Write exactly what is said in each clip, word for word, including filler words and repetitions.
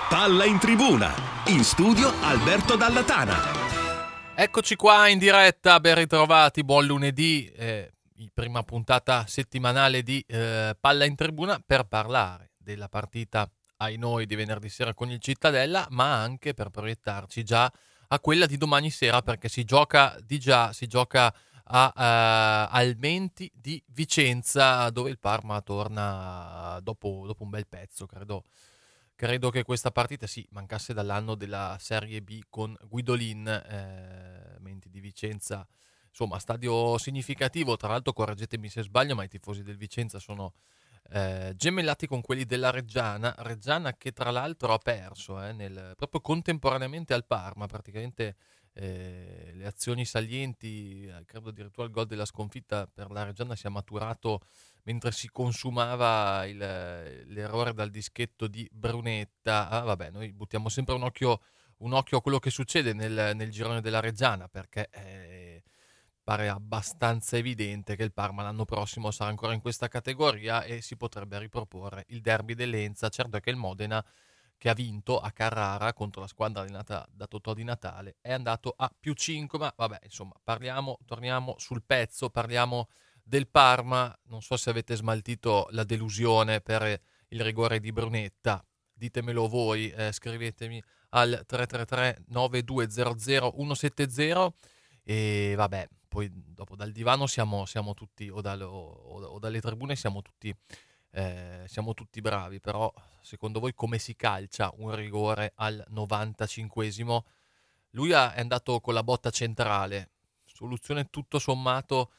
Palla in tribuna, in studio Alberto Dalla Tana. Eccoci qua in diretta, ben ritrovati, buon lunedì, eh, prima puntata settimanale di eh, Palla in tribuna per parlare della partita ai noi di venerdì sera con il Cittadella, ma anche per proiettarci già a quella di domani sera, perché si gioca di già, si gioca a uh, Almenti di Vicenza, dove il Parma torna dopo, dopo un bel pezzo. Credo, credo che questa partita sì, mancasse dall'anno della Serie B con Guidolin. eh, Almenti di Vicenza, insomma, stadio significativo, tra l'altro correggetemi se sbaglio, ma i tifosi del Vicenza sono eh, gemellati con quelli della Reggiana, Reggiana che tra l'altro ha perso eh, nel, proprio contemporaneamente al Parma, praticamente eh, le azioni salienti, eh, credo addirittura il gol della sconfitta per la Reggiana sia maturato mentre si consumava il, l'errore dal dischetto di Brunetta. Ah, vabbè, noi buttiamo sempre un occhio, un occhio a quello che succede nel, nel girone della Reggiana, perché eh, pare abbastanza evidente che il Parma l'anno prossimo sarà ancora in questa categoria e si potrebbe riproporre il derby dell'Enza. Certo è che il Modena, che ha vinto a Carrara contro la squadra allenata da Totò Di Natale, è andato a più cinque, ma vabbè, insomma, parliamo, torniamo sul pezzo, parliamo del Parma. Non so se avete smaltito la delusione per il rigore di Brunetta, ditemelo voi, eh, scrivetemi al tre tre tre nove due zero zero uno sette zero e vabbè, poi dopo dal divano siamo, siamo tutti, o, dal, o, o dalle tribune siamo tutti eh, siamo tutti bravi, però secondo voi come si calcia un rigore al novantacinquesimo? Lui è andato con la botta centrale, soluzione tutto sommato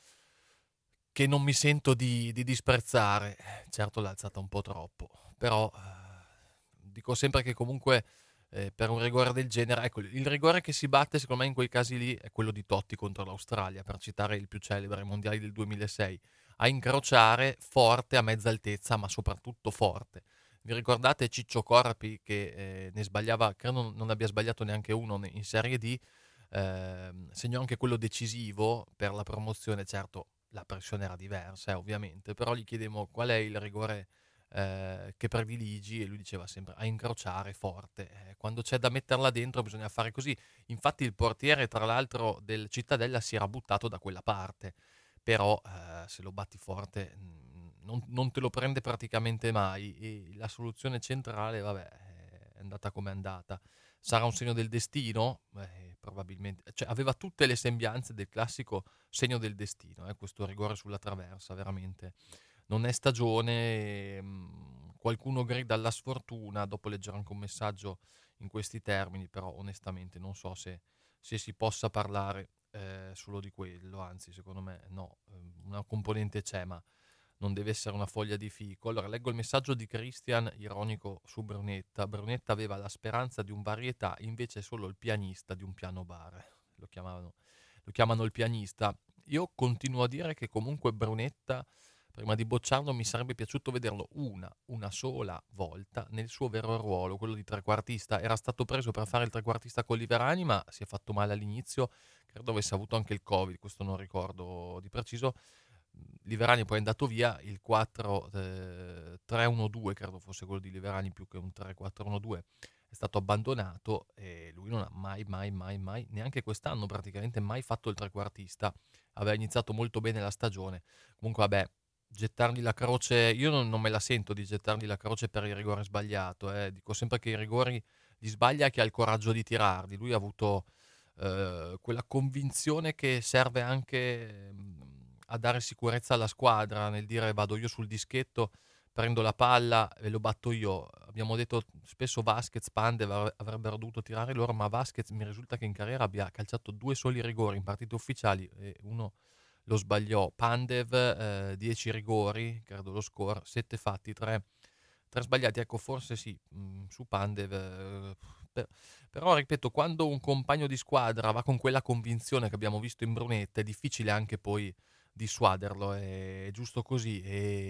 che non mi sento di, di disprezzare. Certo l'ha alzata un po' troppo, però eh, dico sempre che comunque eh, per un rigore del genere, ecco, il rigore che si batte secondo me in quei casi lì è quello di Totti contro l'Australia, per citare il più celebre, ai mondiali del duemilasei, a incrociare forte a mezza altezza, ma soprattutto forte. Vi ricordate Ciccio Corpi che eh, ne sbagliava, credo non abbia sbagliato neanche uno in Serie D, eh, segnò anche quello decisivo per la promozione. Certo la pressione era diversa eh, ovviamente, però gli chiedemmo qual è il rigore eh, che prediligi e lui diceva sempre a incrociare forte. Eh, quando c'è da metterla dentro bisogna fare così. Infatti il portiere tra l'altro del Cittadella si era buttato da quella parte, però eh, se lo batti forte mh, non, non te lo prende praticamente mai e la soluzione centrale vabbè è andata come è andata. Sarà un segno del destino? Eh, probabilmente, cioè, aveva tutte le sembianze del classico segno del destino, eh, questo rigore sulla traversa, veramente. Non è stagione, mh, qualcuno grida alla sfortuna, dopo leggerò anche un messaggio in questi termini, però onestamente non so se, se si possa parlare eh, solo di quello, anzi secondo me no, una componente c'è, ma non deve essere una foglia di fico. Allora leggo il messaggio di Christian ironico su Brunetta. Brunetta aveva la speranza di un varietà, invece è solo il pianista di un piano bar. Lo chiamavano, lo chiamano il pianista. Io continuo a dire che comunque Brunetta, prima di bocciarlo, mi sarebbe piaciuto vederlo una, una sola volta nel suo vero ruolo, quello di trequartista. Era stato preso per fare il trequartista con Liverani, ma si è fatto male all'inizio. Credo avesse avuto anche il Covid, questo non ricordo di preciso. Liverani poi è andato via, il quattro tre uno due credo fosse quello di Liverani più che un tre quattro uno due è stato abbandonato e lui non ha mai mai mai mai neanche quest'anno praticamente mai fatto il trequartista. Aveva iniziato molto bene la stagione, comunque vabbè, gettargli la croce, io non, non me la sento di gettargli la croce per il rigore sbagliato, eh. Dico sempre che i rigori li sbaglia chi ha il coraggio di tirarli. Lui ha avuto eh, quella convinzione che serve anche mh, a dare sicurezza alla squadra, nel dire vado io sul dischetto, prendo la palla e lo batto io. Abbiamo detto spesso Vasquez, Pandev avrebbero dovuto tirare loro, ma Vasquez mi risulta che in carriera abbia calciato due soli rigori in partite ufficiali e uno lo sbagliò. Pandev eh, dieci rigori, credo lo score, sette fatti, tre sbagliati. Ecco, forse sì, mh, su Pandev eh, per, però ripeto, quando un compagno di squadra va con quella convinzione che abbiamo visto in Brunetta è difficile anche poi dissuaderlo, è giusto così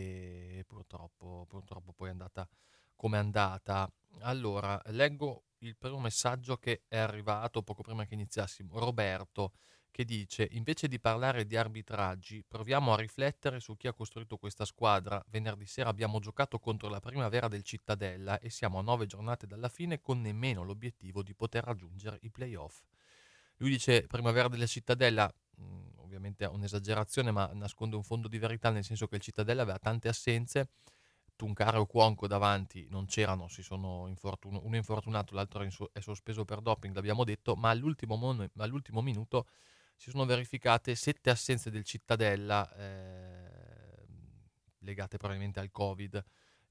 e purtroppo, purtroppo poi è andata come è andata. Allora, leggo il primo messaggio che è arrivato poco prima che iniziassimo. Roberto che dice: invece di parlare di arbitraggi, proviamo a riflettere su chi ha costruito questa squadra. Venerdì sera abbiamo giocato contro la Primavera del Cittadella e siamo a nove giornate dalla fine con nemmeno l'obiettivo di poter raggiungere i playoff. Lui dice Primavera della Cittadella, mh, ovviamente è un'esagerazione, ma nasconde un fondo di verità, nel senso che il Cittadella aveva tante assenze. Tuncaro e Cuonco davanti non c'erano, si sono infortun- uno infortunato, l'altro è, inso- è sospeso per doping, l'abbiamo detto, ma all'ultimo, mon- all'ultimo minuto si sono verificate sette assenze del Cittadella, eh, legate probabilmente al Covid,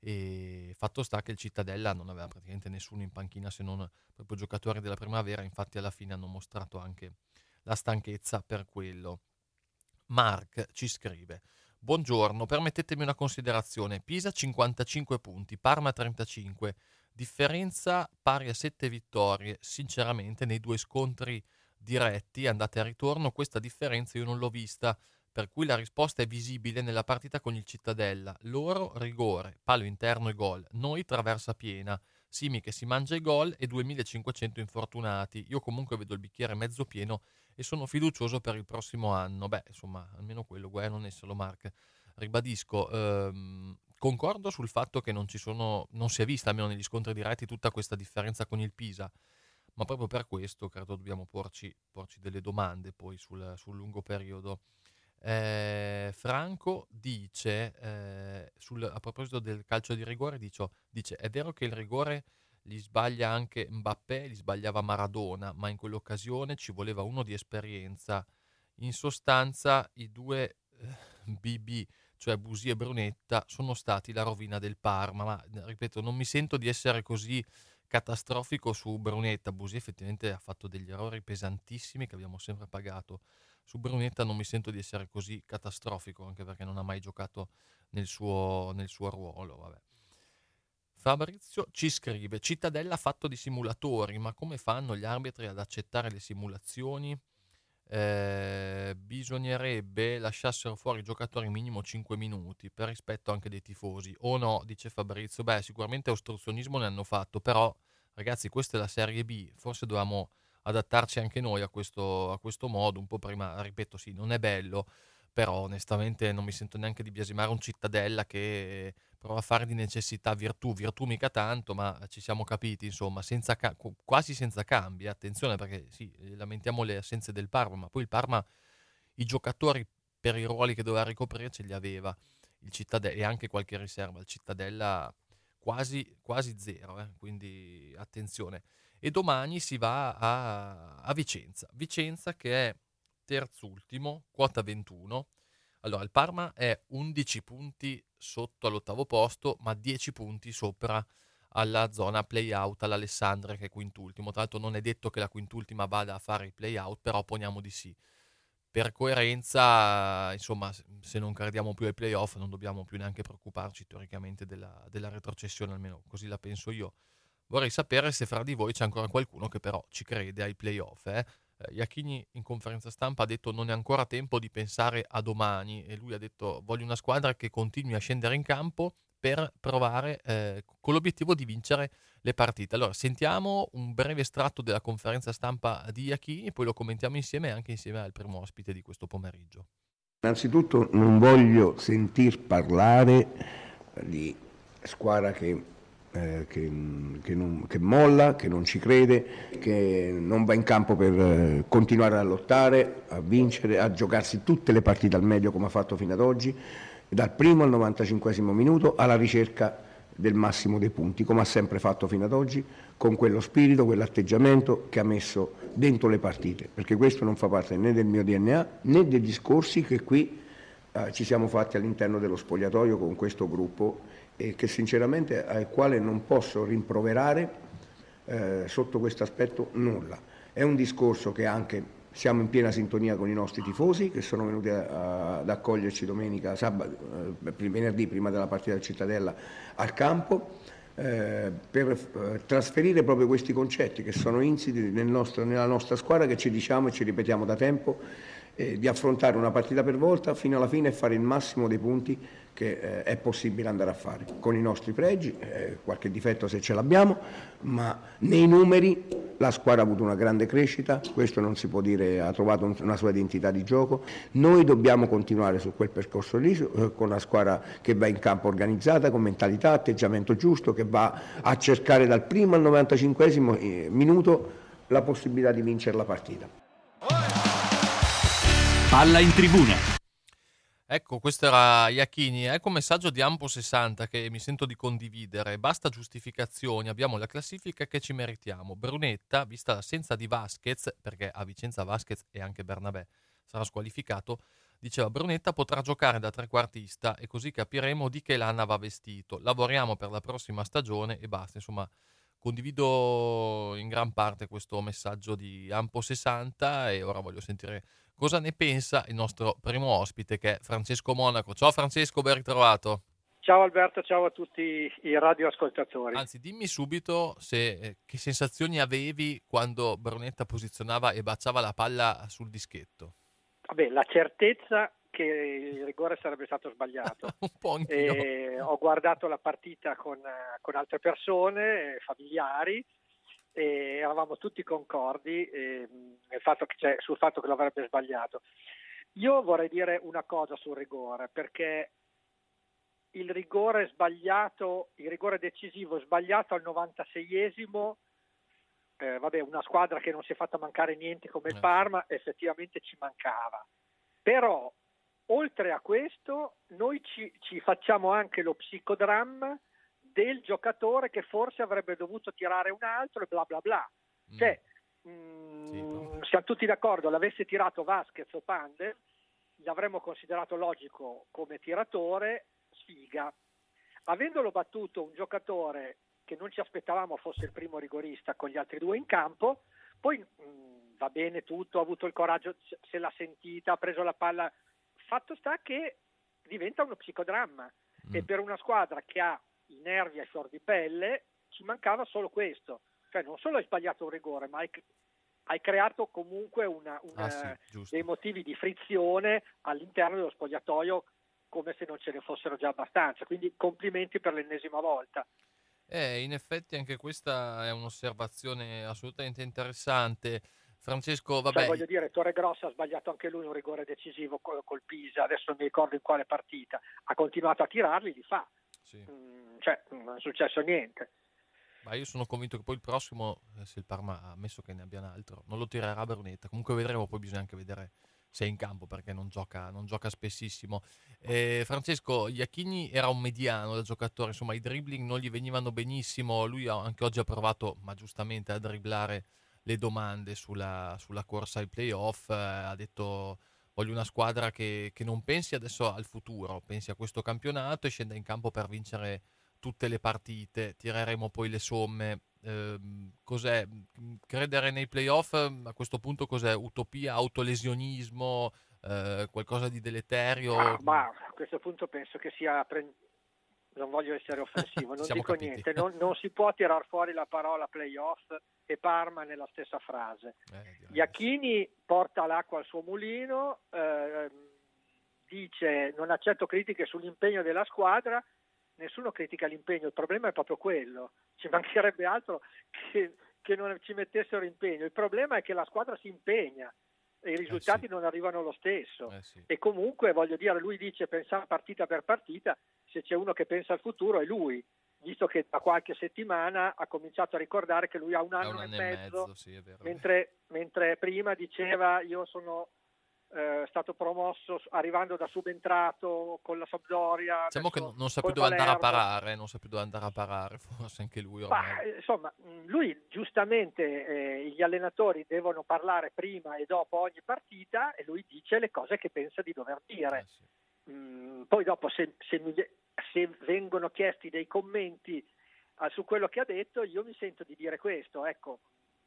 e fatto sta che il Cittadella non aveva praticamente nessuno in panchina se non proprio giocatori della Primavera, infatti alla fine hanno mostrato anche la stanchezza per quello. Mark ci scrive: buongiorno, permettetemi una considerazione. Pisa cinquantacinque punti, Parma trentacinque, differenza pari a sette vittorie. Sinceramente nei due scontri diretti, andate e ritorno, questa differenza io non l'ho vista, per cui la risposta è visibile nella partita con il Cittadella. Loro rigore, palo interno e gol, noi traversa piena, Simi che si mangia i gol e duemilacinquecento infortunati. Io comunque vedo il bicchiere mezzo pieno e sono fiducioso per il prossimo anno. Beh, insomma, almeno quello, guai a non esserlo, Mark. Ribadisco, ehm, concordo sul fatto che non ci sono, non si è vista, almeno negli scontri diretti, tutta questa differenza con il Pisa, ma proprio per questo credo dobbiamo porci, porci delle domande poi sul, sul lungo periodo. Eh, Franco dice, eh, sul, a proposito del calcio di rigore, dice, dice, è vero che il rigore li sbaglia anche Mbappé, li sbagliava Maradona, ma in quell'occasione ci voleva uno di esperienza. In sostanza i due eh, B B, cioè Busì e Brunetta, sono stati la rovina del Parma, ma ripeto, non mi sento di essere così catastrofico su Brunetta. Busì effettivamente ha fatto degli errori pesantissimi che abbiamo sempre pagato. Su Brunetta non mi sento di essere così catastrofico, anche perché non ha mai giocato nel suo, nel suo ruolo. Vabbè. Fabrizio ci scrive: Cittadella fatto di simulatori, ma come fanno gli arbitri ad accettare le simulazioni? Eh, bisognerebbe lasciassero fuori i giocatori minimo cinque minuti per rispetto anche dei tifosi, o no? Dice Fabrizio. Beh, sicuramente ostruzionismo ne hanno fatto, però ragazzi, questa è la Serie B, forse dovevamo adattarci anche noi a questo, a questo modo un po' prima. Ripeto, sì, non è bello, però onestamente non mi sento neanche di biasimare un Cittadella che prova a fare di necessità virtù, virtù mica tanto, ma ci siamo capiti, insomma, senza ca- quasi senza cambi. Attenzione, perché sì, lamentiamo le assenze del Parma, ma poi il Parma i giocatori per i ruoli che doveva ricoprire ce li aveva, il Cittadella, e anche qualche riserva. Il Cittadella quasi, quasi zero, eh? Quindi attenzione. E domani si va a, a Vicenza, Vicenza che è terzultimo, quota ventuno. Allora, il Parma è undici punti sotto all'ottavo posto, ma dieci punti sopra alla zona play-out, all'Alessandria che è quintultimo. Tra l'altro non è detto che la quintultima vada a fare i play-out, però poniamo di sì. Per coerenza, insomma, se non crediamo più ai play-off non dobbiamo più neanche preoccuparci teoricamente della, della retrocessione, almeno così la penso io. Vorrei sapere se fra di voi c'è ancora qualcuno che però ci crede ai play-off, eh? Eh, Iachini in conferenza stampa ha detto non è ancora tempo di pensare a domani, e lui ha detto voglio una squadra che continui a scendere in campo per provare eh, con l'obiettivo di vincere le partite. Allora sentiamo un breve estratto della conferenza stampa di Iachini e poi lo commentiamo insieme, anche insieme al primo ospite di questo pomeriggio. Innanzitutto non voglio sentir parlare di squadra che Eh, che, che, non, che molla, che non ci crede, che non va in campo per eh, continuare a lottare, a vincere, a giocarsi tutte le partite al meglio come ha fatto fino ad oggi, dal primo al novantacinquesimo minuto alla ricerca del massimo dei punti, come ha sempre fatto fino ad oggi, con quello spirito, quell'atteggiamento che ha messo dentro le partite, perché questo non fa parte né del mio D N A né dei discorsi che qui eh, ci siamo fatti all'interno dello spogliatoio con questo gruppo, e che sinceramente al quale non posso rimproverare eh, sotto questo aspetto nulla. È un discorso che anche siamo in piena sintonia con i nostri tifosi che sono venuti a, a, ad accoglierci domenica, sabato, eh, venerdì prima della partita del Cittadella al campo, eh, per eh, trasferire proprio questi concetti che sono insiti nel nostro, nella nostra squadra, che ci diciamo e ci ripetiamo da tempo, eh, di affrontare una partita per volta fino alla fine e fare il massimo dei punti che eh, è possibile andare a fare, con i nostri pregi, eh, qualche difetto se ce l'abbiamo, ma nei numeri la squadra ha avuto una grande crescita, questo non si può dire, ha trovato una sua identità di gioco. Noi dobbiamo continuare su quel percorso lì, con una squadra che va in campo organizzata, con mentalità, atteggiamento giusto, che va a cercare dal primo al novantacinquesimo minuto la possibilità di vincere la partita. Palla in tribuna. Ecco, questo era Iachini. Ecco un messaggio di Ampo sessanta che mi sento di condividere. Basta giustificazioni, abbiamo la classifica che ci meritiamo. Brunetta, vista l'assenza di Vasquez, perché a Vicenza Vasquez e anche Bernabé sarà squalificato, diceva Brunetta potrà giocare da trequartista e così capiremo di che lana va vestito. Lavoriamo per la prossima stagione e basta. Insomma, condivido in gran parte questo messaggio di Ampo sessanta e ora voglio sentire cosa ne pensa il nostro primo ospite, che è Francesco Monaco. Ciao Francesco, ben ritrovato. Ciao Alberto, ciao a tutti i radioascoltatori. Anzi, dimmi subito se, eh, che sensazioni avevi quando Brunetta posizionava e baciava la palla sul dischetto. Vabbè, la certezza che il rigore sarebbe stato sbagliato. Un po' anch'io. E ho guardato la partita con, con altre persone, familiari, e eravamo tutti concordi eh, nel fatto che, cioè, sul fatto che lo avrebbe sbagliato. Io vorrei dire una cosa sul rigore, perché il rigore sbagliato, il rigore decisivo sbagliato al novantaseiesimo, eh, vabbè, una squadra che non si è fatta mancare niente come il Parma, effettivamente ci mancava. Però, oltre a questo, noi ci, ci facciamo anche lo psicodramma del giocatore che forse avrebbe dovuto tirare un altro e bla bla bla. Mm. Cioè, mh, sì, siamo tutti d'accordo, l'avesse tirato Vasquez o Pandev, l'avremmo considerato logico come tiratore, sfiga. Avendolo battuto un giocatore che non ci aspettavamo fosse il primo rigorista con gli altri due in campo, poi mh, va bene tutto, ha avuto il coraggio, se l'ha sentita, ha preso la palla. Fatto sta che diventa uno psicodramma mm. e per una squadra che ha i nervi a fior di pelle ci mancava solo questo, cioè non solo hai sbagliato un rigore, ma hai, hai creato comunque una, una, ah, sì, dei motivi di frizione all'interno dello spogliatoio come se non ce ne fossero già abbastanza, quindi complimenti per l'ennesima volta. Eh, in effetti anche questa è un'osservazione assolutamente interessante. Francesco, vabbè. Cioè, voglio dire, Torregrossa ha sbagliato anche lui un rigore decisivo col, col Pisa, adesso non mi ricordo in quale partita, ha continuato a tirarli, li fa. Sì. Mm, cioè, non è successo niente. Ma io sono convinto che poi il prossimo, se il Parma ha ammesso che ne abbia un altro, non lo tirerà Brunetta. Comunque vedremo, poi bisogna anche vedere se è in campo, perché non gioca, non gioca spessissimo. Eh, Francesco, Iachini era un mediano da giocatore, insomma i dribbling non gli venivano benissimo, lui anche oggi ha provato, ma giustamente, a dribblare le domande sulla, sulla corsa ai playoff, eh, ha detto voglio una squadra che, che non pensi adesso al futuro, pensi a questo campionato e scenda in campo per vincere tutte le partite, tireremo poi le somme. Eh, cos'è? Credere nei playoff a questo punto cos'è? Utopia, autolesionismo, eh, qualcosa di deleterio? Ah, ma a questo punto penso che sia... Pre... non voglio essere offensivo, non dico capiti. niente, non, non si può tirar fuori la parola playoff e Parma nella stessa frase. Eh, Iachini porta l'acqua al suo mulino, eh, dice non accetto critiche sull'impegno della squadra, nessuno critica l'impegno, il problema è proprio quello, ci mancherebbe altro che, che non ci mettessero impegno, il problema è che la squadra si impegna e i risultati eh sì. non arrivano lo stesso eh sì. e comunque voglio dire, lui dice pensare partita per partita, se c'è uno che pensa al futuro è lui, visto che da qualche settimana ha cominciato a ricordare che lui ha un anno, un anno e mezzo, mezzo sì, è vero, mentre, mentre prima diceva io sono eh, stato promosso arrivando da subentrato con la Sampdoria. Diciamo che non sa più dove andare a parare, non sa più dove andare a parare, forse anche lui ormai. Ma, insomma, lui giustamente eh, gli allenatori devono parlare prima e dopo ogni partita e lui dice le cose che pensa di dover dire. Eh sì. mm, poi dopo se, se, mi, se vengono chiesti dei commenti uh, su quello che ha detto, io mi sento di dire questo, ecco.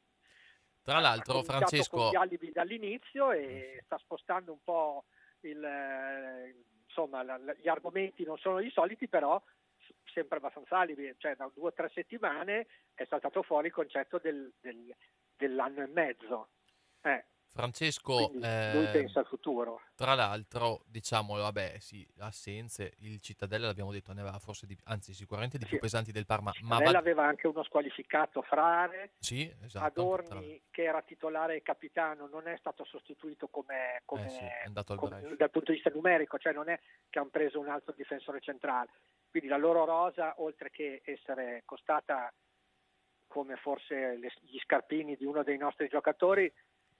Tra l'altro, Francesco, con gli alibi dall'inizio e sta spostando un po' il, eh, insomma, la, la, gli argomenti non sono i soliti, però sempre abbastanza alibi, cioè da due o tre settimane è saltato fuori il concetto del, del, dell'anno e mezzo. Eh. Francesco, Quindi eh, lui pensa al futuro. Tra l'altro, diciamolo, vabbè, sì, assenze, il Cittadella l'abbiamo detto, ne aveva forse di, anzi sicuramente di più Sì. pesanti del Parma, ma Cittadella va... aveva anche uno squalificato, Frare. Sì, esatto. Adorni, che era titolare e capitano, non è stato sostituito come, come, eh sì, è andato al come dal punto di vista numerico, cioè non è che hanno preso un altro difensore centrale. Quindi la loro rosa, oltre che essere costata come forse le, gli scarpini di uno dei nostri giocatori,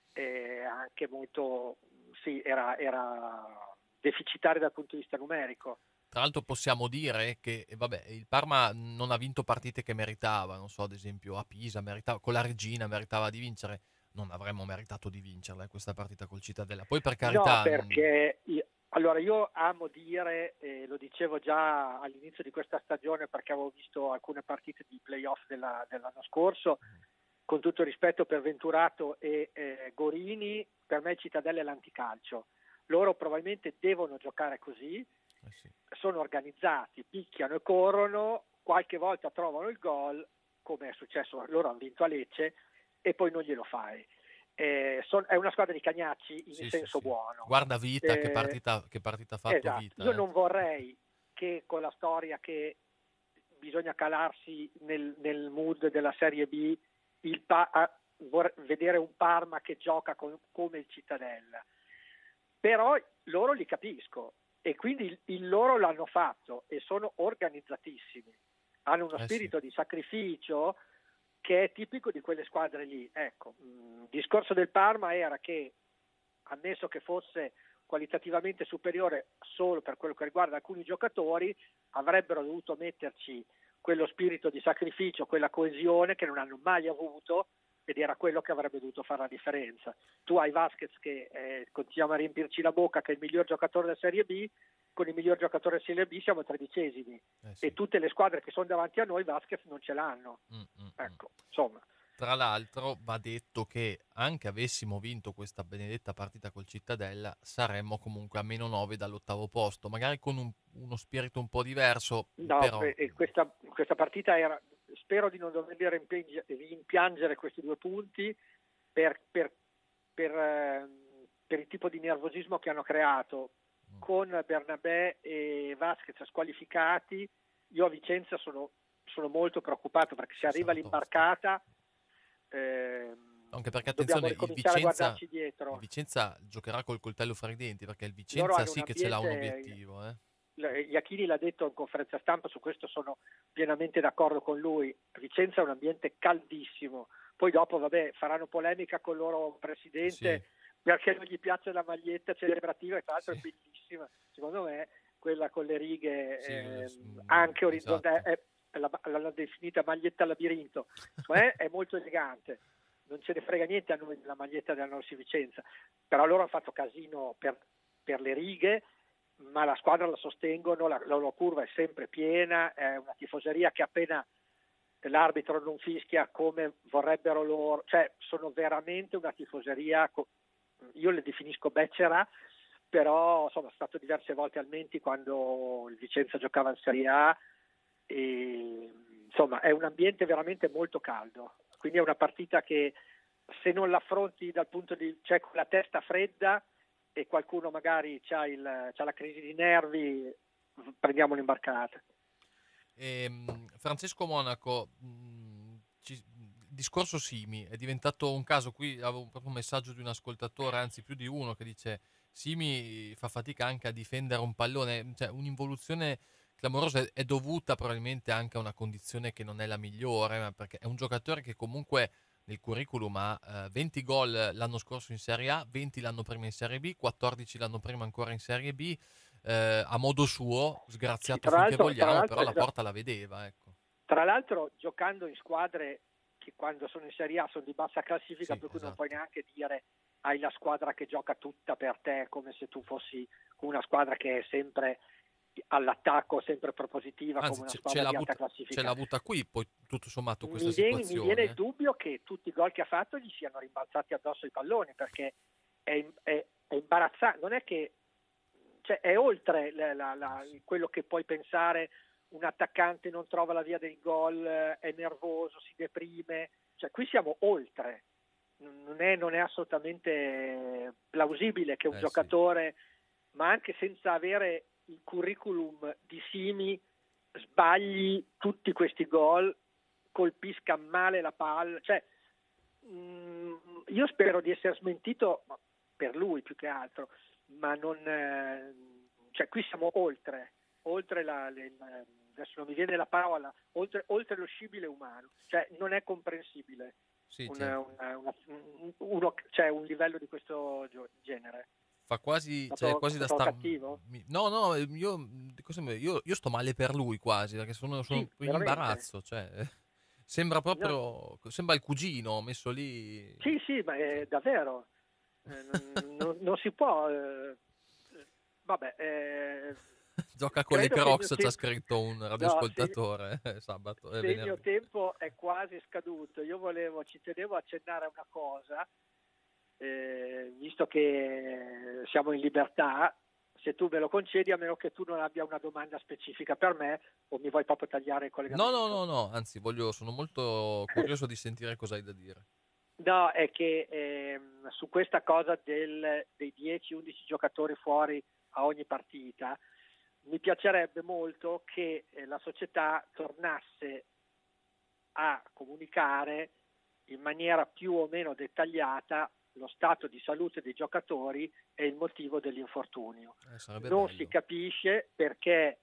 è anche molto, sì, era, era deficitaria dal punto di vista numerico. Tra l'altro possiamo dire che vabbè, il Parma non ha vinto partite che meritava, non so, ad esempio a Pisa meritava, con la Regina meritava di vincere, non avremmo meritato di vincerla questa partita col Cittadella. Poi per carità... No, perché io, allora io amo dire, e lo dicevo già all'inizio di questa stagione perché avevo visto alcune partite di playoff della, dell'anno scorso, con tutto il rispetto per Venturato e eh, Gorini, per me Cittadella è l'anticalcio. Loro probabilmente devono giocare così, eh sì. Sono organizzati, picchiano e corrono, qualche volta trovano il gol, come è successo, loro hanno vinto a Lecce e poi non glielo fai. Eh, son, è una squadra di cagnacci in Sì, senso sì, sì. buono. Guarda Vita, eh, che partita, che partita ha fatto esatto. Vita. Io eh. non vorrei che con la storia che bisogna calarsi nel, nel mood della Serie B, il pa- a, vor- vedere un Parma che gioca con, come il Cittadella. Però loro li capisco e quindi il, il loro l'hanno fatto e sono organizzatissimi, hanno uno Eh spirito sì. di sacrificio che è tipico di quelle squadre lì. Ecco, il discorso del Parma era che, ammesso che fosse qualitativamente superiore solo per quello che riguarda alcuni giocatori, avrebbero dovuto metterci quello spirito di sacrificio, quella coesione che non hanno mai avuto, ed era quello che avrebbe dovuto fare la differenza. Tu hai Vasquez che eh, continuiamo a riempirci la bocca che è il miglior giocatore della Serie B, con il miglior giocatore della Serie B siamo tredicesimi, Eh sì. e tutte le squadre che sono davanti a noi Vasquez non ce l'hanno. Mm, mm, ecco, insomma. Tra l'altro va detto che anche avessimo vinto questa benedetta partita col Cittadella saremmo comunque a meno nove dall'ottavo posto, magari con un, uno spirito un po' diverso. No, però... eh, questa, questa partita era, spero di non dover rimpiangere questi due punti per, per, per, eh, per il tipo di nervosismo che hanno creato mm. con Bernabé e Vasquez squalificati. Io a Vicenza sono, sono molto preoccupato perché se arriva l'imbarcata eh, anche perché dobbiamo attenzione, il ricominciare Vicenza, a guardarci dietro. Il Vicenza giocherà col coltello fra i denti perché il Loro Vicenza hanno sì un che ce l'ha un ambiente- obiettivo. Eh. Iachini l'ha detto in conferenza stampa, su questo sono pienamente d'accordo con lui. Vicenza è un ambiente caldissimo, poi dopo vabbè faranno polemica con il loro presidente Sì. perché non gli piace la maglietta celebrativa, che tra l'altro Sì. è bellissima, secondo me quella con le righe Sì, eh, mm, anche orizzontali, esatto. è la, l'hanno definita maglietta labirinto, cioè è molto elegante, non ce ne frega niente a noi della maglietta della Norsi Vicenza, però loro hanno fatto casino per, per le righe, ma la squadra la sostengono, la, la loro curva è sempre piena, è una tifoseria che appena l'arbitro non fischia come vorrebbero loro, cioè sono veramente una tifoseria, io le definisco becera, però insomma sono stato diverse volte al Menti quando il Vicenza giocava in Serie A e insomma è un ambiente veramente molto caldo, quindi è una partita che se non l'affronti dal punto di cioè con la testa fredda e qualcuno magari c'ha, il, c'ha la crisi di nervi, prendiamo l'imbarcata. Ehm, Francesco Monaco, mh, ci, discorso Simi, è diventato un caso, qui avevo proprio un messaggio di un ascoltatore, anzi più di uno, che dice Simi fa fatica anche a difendere un pallone, cioè un'involuzione clamorosa, è dovuta probabilmente anche a una condizione che non è la migliore, perché è un giocatore che comunque nel curriculum ha eh, venti gol l'anno scorso in Serie A, venti l'anno prima in Serie B, quattordici l'anno prima ancora in Serie B, eh, a modo suo, sgraziato Tra finché l'altro- vogliamo, tra l'altro- però la porta la vedeva. Ecco. Tra l'altro giocando in squadre che quando sono in Serie A sono di bassa classifica, Sì, per cui esatto. non puoi neanche dire hai la squadra che gioca tutta per te, come se tu fossi una squadra che è sempre all'attacco, sempre propositiva, Anzi, come una ce, ce squadra l'ha di alta avuta, classifica. ce l'ha avuta qui, poi tutto sommato questa Mi viene, situazione. mi viene il dubbio che tutti i gol che ha fatto gli siano rimbalzati addosso i palloni, perché è, è, è imbarazzante, non è che cioè, è oltre la, la, la, quello che puoi pensare, un attaccante non trova la via del gol, è nervoso, si deprime, cioè qui siamo oltre, non è, non è assolutamente plausibile che un Eh, giocatore, sì. ma anche senza avere il curriculum di Simi, sbagli tutti questi gol, colpisca male la palla. Cioè, mh, io spero di essere smentito per lui più che altro, ma non, eh, cioè qui siamo oltre, oltre la, le, la, adesso non mi viene la parola, oltre, oltre lo scibile umano, cioè non è comprensibile. Sì, una, certo. una, una, uno, cioè un livello di questo genere. Fa quasi, È cioè, stato, quasi è da stato star. cattivo? mi- No, no, io, cosa mi- io, io sto male per lui quasi, perché sono, sono Sì, in veramente. imbarazzo. Cioè, sembra No. proprio. Sembra il cugino messo lì. Sì, sì, ma è davvero. Eh, non, non- non si può. Eh, vabbè. Eh, Gioca con le credo che il Crocs, mio c'ha tempo- scritto un No, se, radioascoltatore eh, sabato, eh, se il mio venerdì. tempo è quasi scaduto, io volevo, ci tenevo a accennare a una cosa, eh, visto che siamo in libertà, se tu me lo concedi, a meno che tu non abbia una domanda specifica per me o mi vuoi proprio tagliare il No, collegamento. no, no, no, anzi, voglio, sono molto curioso di sentire cosa hai da dire. No, è che ehm, su questa cosa del, dei dieci undici giocatori fuori a ogni partita, mi piacerebbe molto che eh, la società tornasse a comunicare in maniera più o meno dettagliata lo stato di salute dei giocatori e il motivo dell'infortunio. Eh, sarebbe Non bello. si capisce perché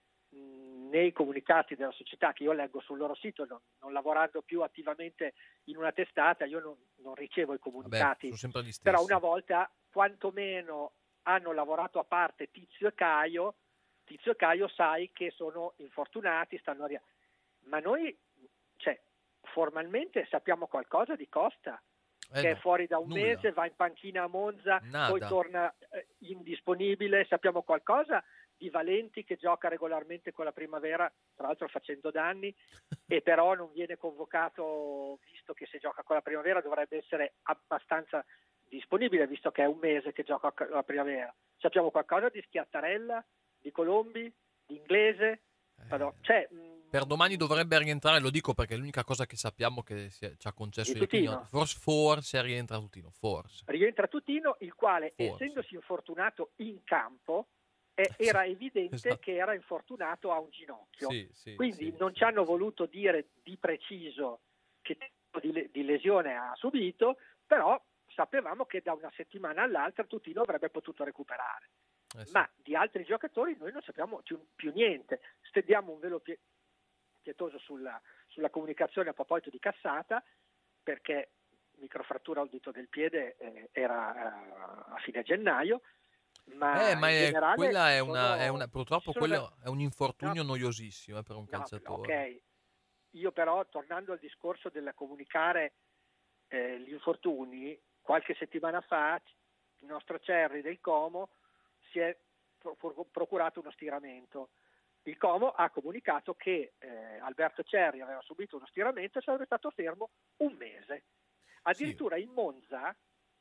mh, nei comunicati della società che io leggo sul loro sito, non, non lavorando più attivamente in una testata, io non, non ricevo i Vabbè, comunicati, sono sempre gli stessi. però una volta quantomeno hanno lavorato a parte Tizio e Caio, Tizio e Caio sai che sono infortunati, stanno a ria- ma noi, cioè, formalmente sappiamo qualcosa di Costa, Eh che no, è fuori da un nulla. mese, va in panchina a Monza, Nada. poi torna eh, indisponibile. Sappiamo qualcosa di Valenti che gioca regolarmente con la Primavera, tra l'altro facendo danni, e però non viene convocato, visto che se gioca con la Primavera dovrebbe essere abbastanza disponibile, visto che è un mese che gioca con la Primavera. Sappiamo qualcosa di Schiattarella, di Colombi, di Inglese? Eh, Cioè, mh, per domani dovrebbe rientrare, lo dico perché è l'unica cosa che sappiamo che si è- ci ha concesso Di il Pigno. Tutino. Forse, forse rientra Tutino, forse. rientra Tutino, il quale, Forse. essendosi infortunato in campo, eh, era evidente Esatto. che era infortunato a un ginocchio. Sì, sì, Quindi sì, non sì, ci hanno sì. voluto dire di preciso che tipo di, le- di lesione ha subito, però sapevamo che da una settimana all'altra Tutino avrebbe potuto recuperare. Eh sì. Ma di altri giocatori noi non sappiamo più, più niente. Stendiamo un velo pie- pietoso sulla, sulla comunicazione a proposito di Cassata, perché microfrattura al dito del piede eh, era eh, a fine gennaio, ma, Eh, ma in è- generale quella è sono- una, è una- purtroppo ci sono quello da- è un infortunio no, noiosissimo eh, per un no, calciatore. ok, io però tornando al discorso del comunicare eh, gli infortuni, qualche settimana fa il nostro Cerri del Como si è pro- pro- procurato uno stiramento. Il Como ha comunicato che eh, Alberto Cerri aveva subito uno stiramento e sarebbe stato fermo un mese. Addirittura in Monza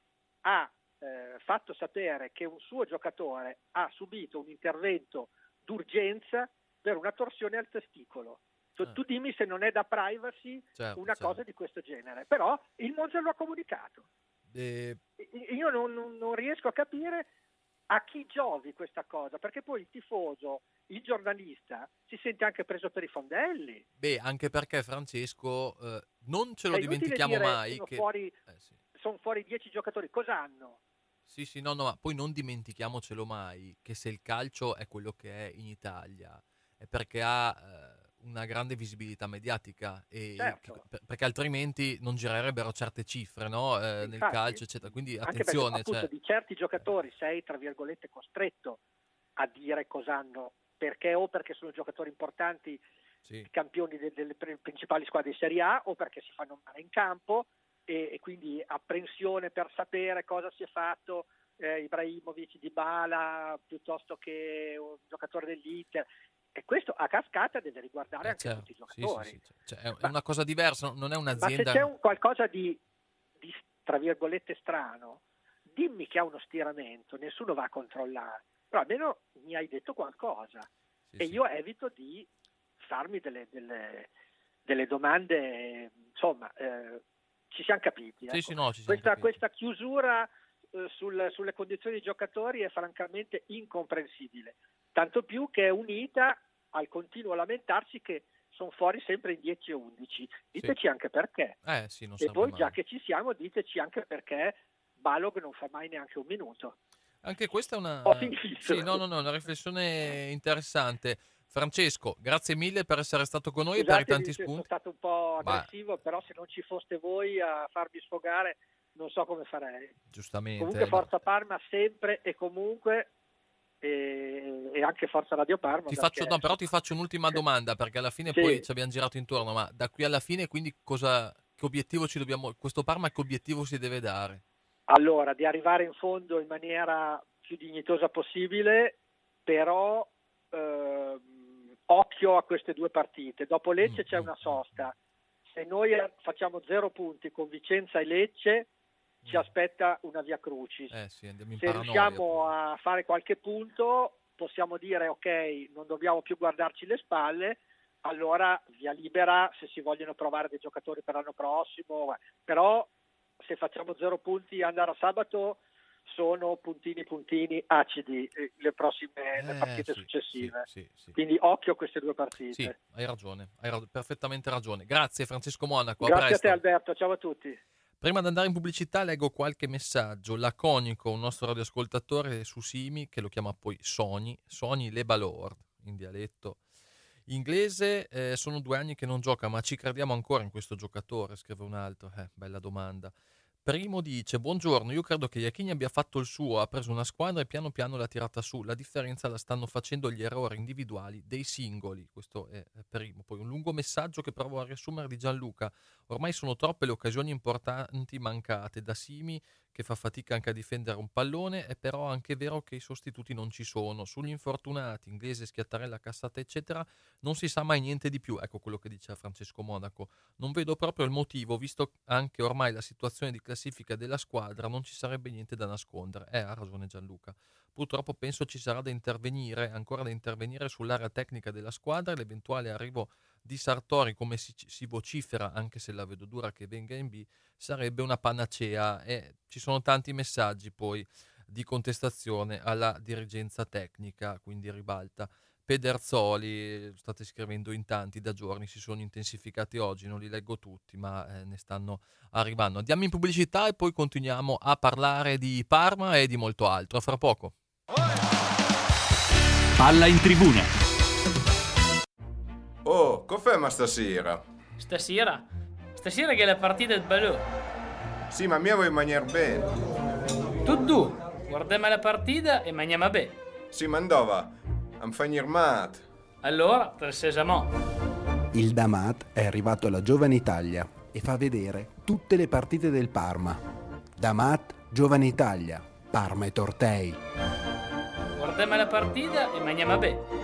ha eh, fatto sapere che un suo giocatore ha subito un intervento d'urgenza per una torsione al testicolo. Tu, Ah. tu dimmi se non è da privacy Certo, una certo. cosa di questo genere, però il Monza lo ha comunicato. Eh, Io non, non- non riesco a capire a chi giovi questa cosa, perché poi il tifoso, il giornalista, si sente anche preso per i fondelli. beh, anche perché Francesco, eh, non ce lo È inutile dimentichiamo dire mai sono che... fuori, eh, sì. sono fuori dieci giocatori, cosa hanno? Sì, sì, no, no, ma poi non dimentichiamocelo mai che se il calcio è quello che è in Italia è perché ha eh, una grande visibilità mediatica e Certo. che- per- perché altrimenti non girerebbero certe cifre, no? Eh, nel Infatti, calcio, eccetera. Quindi anche attenzione, perché appunto cioè, di certi giocatori sei tra virgolette costretto a dire cosa hanno, perché o perché sono giocatori importanti, sì. campioni de- delle pre- principali squadre di Serie A, o perché si fanno male in campo e, e quindi apprensione per sapere cosa si è fatto eh, Ibrahimovic, Dybala piuttosto che un giocatore dell'Inter, e questo a cascata deve riguardare Eh, anche certo, tutti i sì, sì, giocatori. sì, cioè, è, è Ma- una cosa diversa, non è Ma se un'azienda... c'è un qualcosa di, di tra virgolette strano, dimmi che ha uno stiramento, nessuno va a controllare, però almeno mi hai detto qualcosa Sì, e sì. io evito di farmi delle, delle, delle domande, insomma, eh, ci siamo capiti. Ecco. Sì, sì, no, ci siamo questa, capiti. questa chiusura eh, sul, sulle condizioni dei giocatori è francamente incomprensibile, tanto più che è unita al continuo lamentarsi che sono fuori sempre in dieci e undici. Diteci Sì. anche perché. Eh, sì, non E sarebbe poi, male. già che ci siamo, diteci anche perché Balog non fa mai neanche un minuto. Anche questa è una... Ho finito. Sì, no, no, no, una riflessione interessante. Francesco, grazie mille per essere stato con noi e per i Scusatemi tanti se sono spunti. stato un po' Ma- aggressivo, però se non ci foste voi a farvi sfogare non so come farei. Giustamente. Comunque ma- Forza Parma sempre e comunque, e, e anche Forza Radio Parma. Ti perché- faccio, no, però ti faccio un'ultima domanda, perché alla fine Sì. poi ci abbiamo girato intorno, ma da qui alla fine quindi cosa, che obiettivo ci dobbiamo, questo Parma che obiettivo si deve dare? Allora, di arrivare in fondo in maniera più dignitosa possibile, però ehm, occhio a queste due partite. Dopo Lecce c'è una sosta. Se noi facciamo zero punti con Vicenza e Lecce, ci aspetta una via crucis. Eh sì, andiamo in Se paranoia. riusciamo a fare qualche punto, possiamo dire ok, non dobbiamo più guardarci le spalle, allora via libera se si vogliono provare dei giocatori per l'anno prossimo, però se facciamo zero punti andare a sabato sono puntini puntini acidi eh, le prossime le Eh, partite sì, successive. sì, sì, sì. Quindi occhio a queste due partite. Sì, hai ragione, hai ra- perfettamente ragione. Grazie Francesco Monaco, a Grazie a presto. te Alberto, ciao a tutti. Prima di andare in pubblicità leggo qualche messaggio laconico, un nostro radioascoltatore su Simi che lo chiama poi Sony, Sony Le Balord in dialetto inglese. Eh, sono due anni che non gioca, ma ci crediamo ancora in questo giocatore, scrive un altro. Eh, bella domanda. Primo dice: buongiorno, io credo che Iachini abbia fatto il suo, ha preso una squadra e piano piano l'ha tirata su, la differenza la stanno facendo gli errori individuali dei singoli. Questo è primo. Poi un lungo messaggio che provo a riassumere di Gianluca: ormai sono troppe le occasioni importanti mancate da Simi, che fa fatica anche a difendere un pallone. È però anche vero che i sostituti non ci sono. Sugli infortunati, Inglese, Schiattarella, Cassata eccetera, non si sa mai niente di più. Ecco quello che dice Francesco Monaco. Non vedo proprio il motivo, visto anche ormai la situazione di classifica della squadra, non ci sarebbe niente da nascondere. Eh, ha ragione Gianluca. Purtroppo penso ci sarà da intervenire, ancora da intervenire sull'area tecnica della squadra, e l'eventuale arrivo di Sartori, come si, si vocifera, anche se la vedo dura che venga in B, sarebbe una panacea. E ci sono tanti messaggi poi di contestazione alla dirigenza tecnica, quindi ribalta. Pederzoli, state scrivendo in tanti da giorni, si sono intensificati oggi, non li leggo tutti, ma eh, ne stanno arrivando. Andiamo in pubblicità e poi continuiamo a parlare di Parma e di molto altro. A fra poco. Palla in tribuna. Oh, cof'è stasera? Stasera? Stasera che è la partita del Balò. Sì, ma mia vuoi mangiare bene? Tu due, guardiamo la partita e mangiamo bene. Sì, ma dove? Am fanir mat. Allora, per sesamo. Il Damat è arrivato alla Giovane Italia e fa vedere tutte le partite del Parma. Damat, Giovane Italia, Parma e Tortei. Guardiamo la partita e mangiamo bene.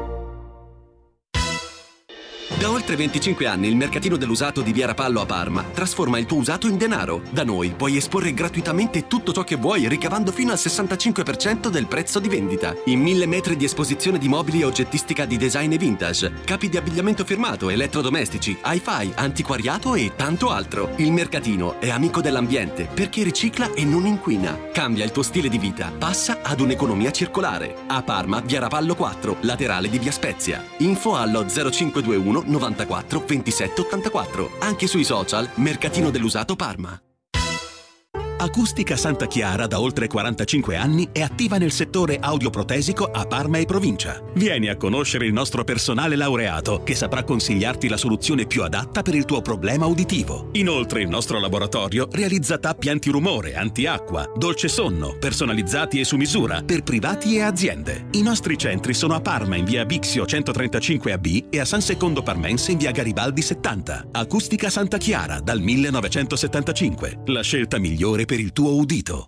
Da oltre venticinque anni il mercatino dell'usato di Via Rapallo a Parma trasforma il tuo usato in denaro. Da noi puoi esporre gratuitamente tutto ciò che vuoi, ricavando fino al sessantacinque per cento del prezzo di vendita. In mille metri di esposizione di mobili e oggettistica di design e vintage, capi di abbigliamento firmato, elettrodomestici, hi-fi, antiquariato e tanto altro. Il mercatino è amico dell'ambiente perché ricicla e non inquina. Cambia il tuo stile di vita, passa ad un'economia circolare. A Parma, Via Rapallo quattro, laterale di Via Spezia. Info allo zero cinque due uno novantaquattro ventisette ottantaquattro. Anche sui social Mercatino dell'Usato Parma. Acustica Santa Chiara da oltre quarantacinque anni è attiva nel settore audioprotesico a Parma e provincia. Vieni a conoscere il nostro personale laureato che saprà consigliarti la soluzione più adatta per il tuo problema uditivo. Inoltre il nostro laboratorio realizza tappi antirumore, antiacqua, dolce sonno, personalizzati e su misura per privati e aziende. I nostri centri sono a Parma in via Bixio centotrentacinque A B e a San Secondo Parmense in via Garibaldi settanta. Acustica Santa Chiara dal millenovecentosettantacinque. La scelta migliore per il tuo udito.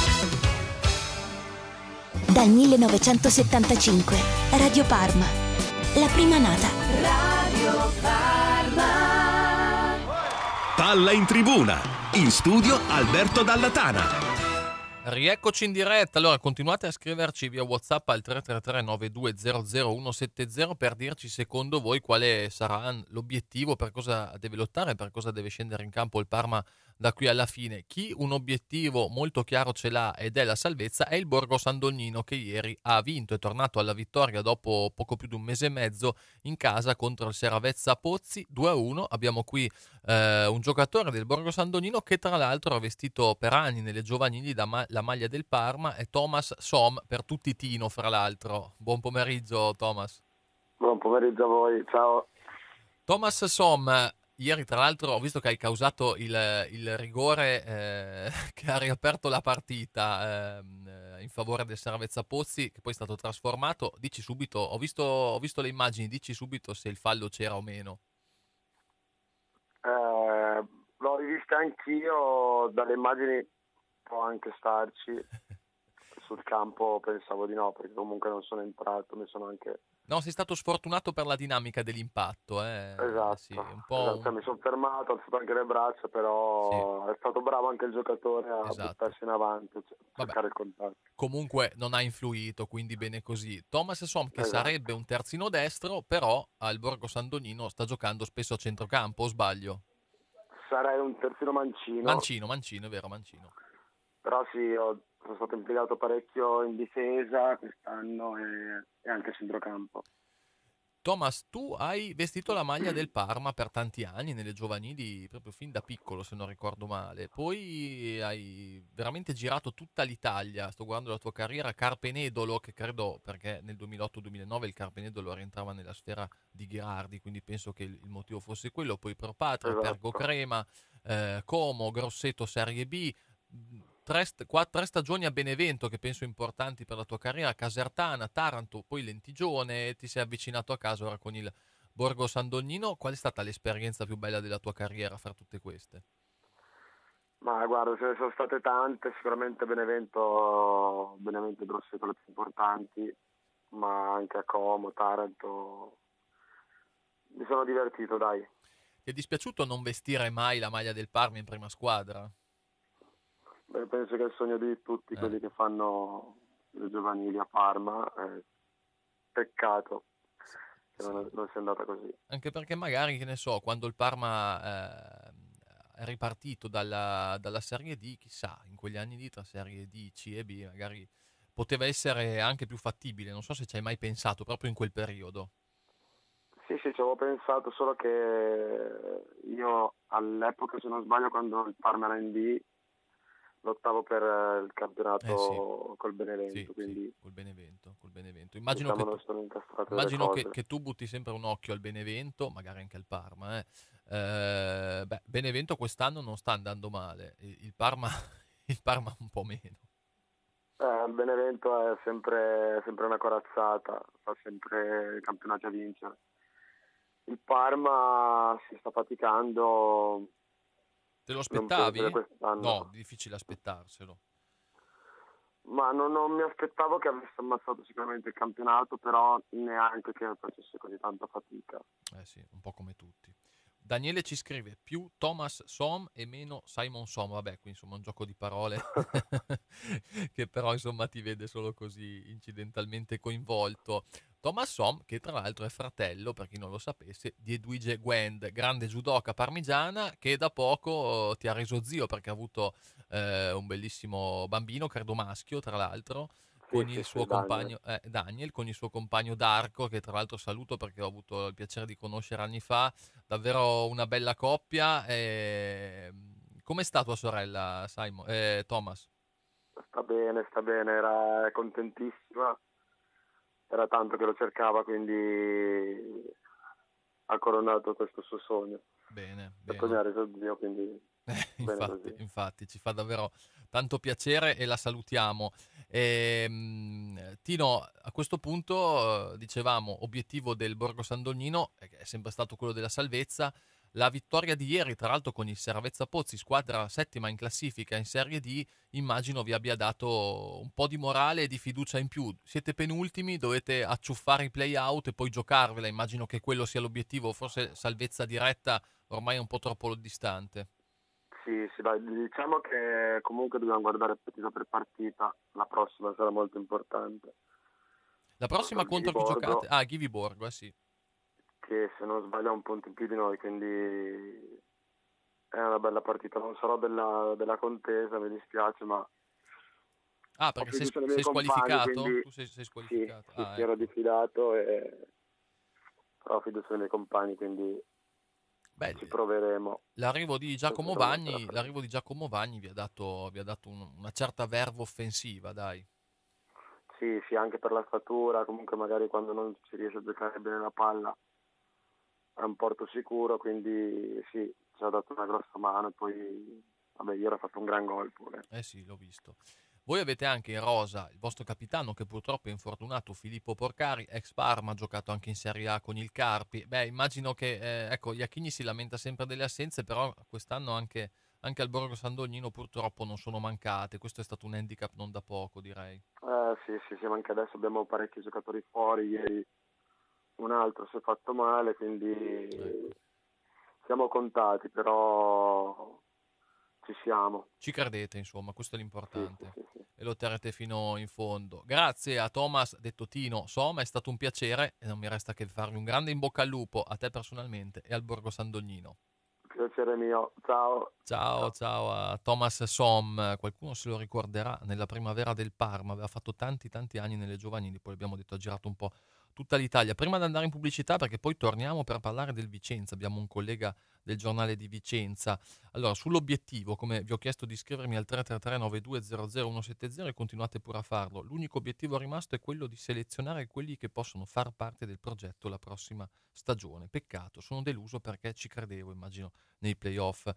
Dal millenovecentosettantacinque Radio Parma, la prima nata. Radio Parma. Palla in tribuna. In studio Alberto Dalla Tana. Rieccoci in diretta. Allora continuate a scriverci via WhatsApp al tre tre tre nove due zero zero uno sette zero per dirci secondo voi quale sarà l'obiettivo, per cosa deve lottare, per cosa deve scendere in campo il Parma da qui alla fine. Chi un obiettivo molto chiaro ce l'ha ed è la salvezza è il Borgo San Donnino, che ieri ha vinto, è tornato alla vittoria dopo poco più di un mese e mezzo in casa contro il Seravezza Pozzi due a uno. Abbiamo qui eh, un giocatore del Borgo San Donnino che tra l'altro ha vestito per anni nelle giovanili da ma- la maglia del Parma, è Thomas Som, per tutti Tino fra l'altro. Buon pomeriggio Thomas. Buon pomeriggio a voi, ciao. Thomas Som, ieri tra l'altro ho visto che hai causato il, il rigore eh, che ha riaperto la partita eh, in favore del Seravezza Pozzi, che poi è stato trasformato. Dici subito, ho visto, ho visto le immagini, dici subito se il fallo c'era o meno. Eh, l'ho rivista anch'io, dalle immagini può anche starci. Sul campo pensavo di no, perché comunque non sono entrato, mi sono anche... No, sei stato sfortunato per la dinamica dell'impatto. Eh. Esatto, sì, un po' esatto. Cioè, mi sono fermato, ho alzato anche le braccia, però sì. È stato bravo anche il giocatore a esatto. buttarsi in avanti, cioè, cercare il contatto. Comunque non ha influito, quindi bene così. Thomas Som, che esatto. sarebbe un terzino destro, però al Borgo San Donnino sta giocando spesso a centrocampo, o sbaglio? Sarei un terzino mancino. Mancino, mancino, è vero, mancino. Però sì, ho, sono stato impiegato parecchio in difesa quest'anno e, e anche a centrocampo. Thomas, tu hai vestito la maglia del Parma per tanti anni, nelle giovanili, proprio fin da piccolo, se non ricordo male. Poi hai veramente girato tutta l'Italia. Sto guardando la tua carriera. Carpenedolo, che credo, perché nel duemilaotto duemilanove il Carpenedolo rientrava nella sfera di Gherardi, quindi penso che il, il motivo fosse quello. Poi Pro Patria, esatto. Pergo Crema, eh, Como, Grosseto Serie B. Tre, quattro, tre stagioni a Benevento che penso importanti per la tua carriera, Casertana, Taranto, poi Lentigione, ti sei avvicinato a casa ora con il Borgo San Donnino. Qual è stata l'esperienza più bella della tua carriera fra tutte queste? Ma guarda, ce ne sono state tante, sicuramente Benevento, Benevento e Grosseto le più importanti, ma anche a Como, Taranto, mi sono divertito, dai. Ti è dispiaciuto non vestire mai la maglia del Parma in prima squadra? Beh, penso che è il sogno di tutti eh. quelli che fanno le giovanili a Parma, eh, peccato che sì. non, non sia andata così. Anche perché magari, che ne so, quando il Parma eh, è ripartito dalla, dalla Serie D, chissà, in quegli anni lì tra Serie D, C e B, magari poteva essere anche più fattibile. Non so se ci hai mai pensato proprio in quel periodo. Sì, sì, ci avevo pensato, solo che io all'epoca, se non sbaglio, quando il Parma era in D, lottavo per il campionato eh sì. col Benevento, sì, quindi sì, col Benevento, col Benevento. Immagino, diciamo, che, tu, immagino che, che tu butti sempre un occhio al Benevento, magari anche al Parma. Eh. Eh, beh, Benevento quest'anno non sta andando male, il, il Parma il Parma un po' meno. Eh, il Benevento è sempre, sempre una corazzata, fa sempre campionati a vincere. Il Parma si sta faticando. Te lo aspettavi? No, difficile aspettarselo. Ma non, non mi aspettavo che avesse ammazzato sicuramente il campionato, però neanche che facesse così tanta fatica. Eh sì, un po' come tutti. Daniele ci scrive più Thomas Som e meno Simon Som. Vabbè, qui insomma un gioco di parole che però insomma ti vede solo così incidentalmente coinvolto. Thomas Som, che tra l'altro è fratello, per chi non lo sapesse, di Edwige Gwend, grande judoka parmigiana, che da poco ti ha reso zio perché ha avuto eh, un bellissimo bambino, credo maschio tra l'altro, sì, con sì, il suo sì, compagno Daniel. Eh, Daniel, con il suo compagno Darko, che tra l'altro saluto perché ho avuto il piacere di conoscere anni fa. Davvero una bella coppia. E... Com'è sta tua sorella, Simon? Eh, Thomas? Sta bene, sta bene, era contentissima. Era tanto che lo cercava, quindi ha coronato questo suo sogno. Bene, e bene. poi mi ha reso zio, quindi eh, bene infatti, così. infatti ci fa davvero tanto piacere e la salutiamo. E, mh, Tino, a questo punto eh, dicevamo obiettivo del Borgo San Donnino eh, è sempre stato quello della salvezza. La vittoria di ieri, tra l'altro con il Seravezza Pozzi, squadra settima in classifica in Serie D, immagino vi abbia dato un po' di morale e di fiducia in più. Siete penultimi, dovete acciuffare i play-out e poi giocarvela. Immagino che quello sia l'obiettivo, forse salvezza diretta ormai è un po' troppo distante. Sì, sì, dai, diciamo che comunque dobbiamo guardare partita per partita, la prossima sarà molto importante. La prossima contro chi giocate? Ah, Ghivi Borgo, eh sì. Che se non sbaglio ha un punto in più di noi, quindi è una bella partita. Non sarò della, della contesa, mi dispiace, ma ah, perché sei, sei squalificato? Quindi, tu sei, sei squalificato? Sì, ah, sì, ero ecco. diffidato, e però ho fiducia nei miei compagni, quindi Beh, ci proveremo. L'arrivo di Giacomo Vagni, l'arrivo di Giacomo Vagni vi ha dato, vi ha dato un, una certa verve offensiva, dai. Sì, sì, anche per la statura, comunque magari quando non si riesce a giocare bene la palla è un porto sicuro, quindi sì, ci ha dato una grossa mano, e poi vabbè, ieri ha fatto un gran gol pure. Eh sì, l'ho visto. Voi avete anche in rosa il vostro capitano, che purtroppo è infortunato, Filippo Porcari, ex Parma, ha giocato anche in Serie A con il Carpi. Beh, immagino che, eh, ecco, Iachini si lamenta sempre delle assenze, però quest'anno anche, anche al Borgo San Donnino purtroppo non sono mancate. Questo è stato un handicap non da poco, direi. Eh sì, sì, sì, ma anche adesso abbiamo parecchi giocatori fuori, ieri un altro si è fatto male, quindi ecco. Siamo contati, però ci siamo. Ci credete, insomma, questo è l'importante. Sì, sì, sì, sì. E lo terrete fino in fondo. Grazie a Thomas, detto Tino Somma, è stato un piacere e non mi resta che farvi un grande in bocca al lupo a te personalmente e al Borgo San Donnino. Piacere mio, ciao. Ciao, ciao a Thomas Som, qualcuno se lo ricorderà, nella primavera del Parma, aveva fatto tanti tanti anni nelle giovanili, poi abbiamo detto ha girato un po' tutta l'Italia. Prima di andare in pubblicità, perché poi torniamo per parlare del Vicenza, abbiamo un collega del giornale di Vicenza. Allora, sull'obiettivo, come vi ho chiesto di iscrivermi al tre tre tre nove due zero zero uno sette zero e continuate pure a farlo, l'unico obiettivo rimasto è quello di selezionare quelli che possono far parte del progetto la prossima stagione. Peccato, sono deluso perché ci credevo, immagino, nei playoff.